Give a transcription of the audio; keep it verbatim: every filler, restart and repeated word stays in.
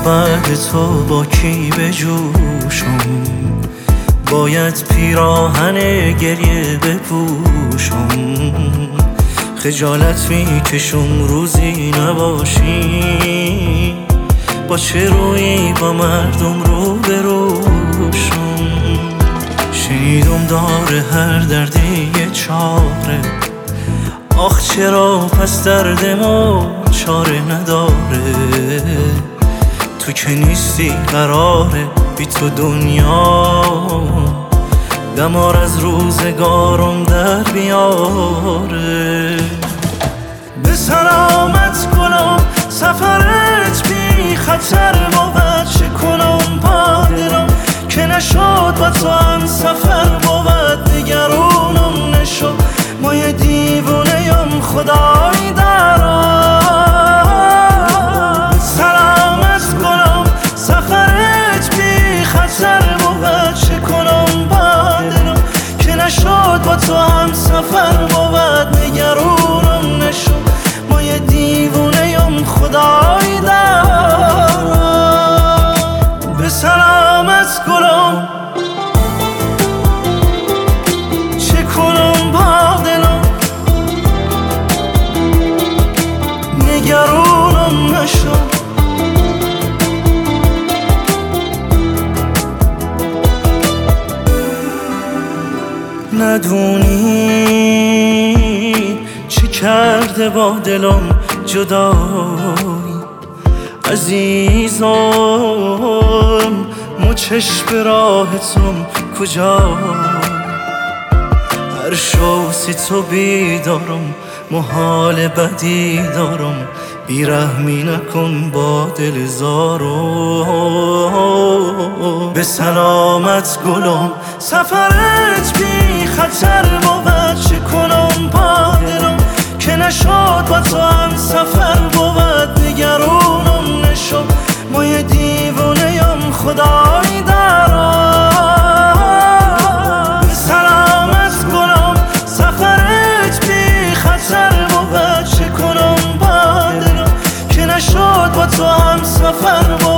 بعد تو با کی بجوشم؟ باید پیراهن گریه بپوشم. خجالت میکشم روزی نباشی، با چه روی با مردم رو بروشم. شنیدم داره هر دردی یه چاره، آخ چرا پس درد ما چاره نداره؟ تو که نیستی قراره بی تو دنیا دمار از روزگارم در بیاره. به سلامت گلم سفرت بی خطر بود، چه کنم با دلم که نشد با تو هم سفر بود. نگرانم نشد ما یه دیوونه یم خدای دارم. به سلامت گلم سفرت بی خطر بود، چه کنم با دلم که نشد با تو هم سفر بود. نگرانم نشد ما یه دیوونه یم خدای دارم. به سلامت گلم چه کنم با دلم، نگرانم نشد. ندونی چی کرده با دلم جدایی عزیزم، مو چشم راحتم کجا؟ هر شوسی تو بیدارم، محال بدی دارم، بیرحمی نکن با دل زارم. به سلامت گلم سفرت بی خطر بود، چه کنم با دلم که نشد با تو هم سفر بود. نگرانم نشد ما یه دیوونه یم خدای دارم. به سلامت گلم سفرت بی خطر بود، چه کنم با دلم که نشد با تو هم سفر بود.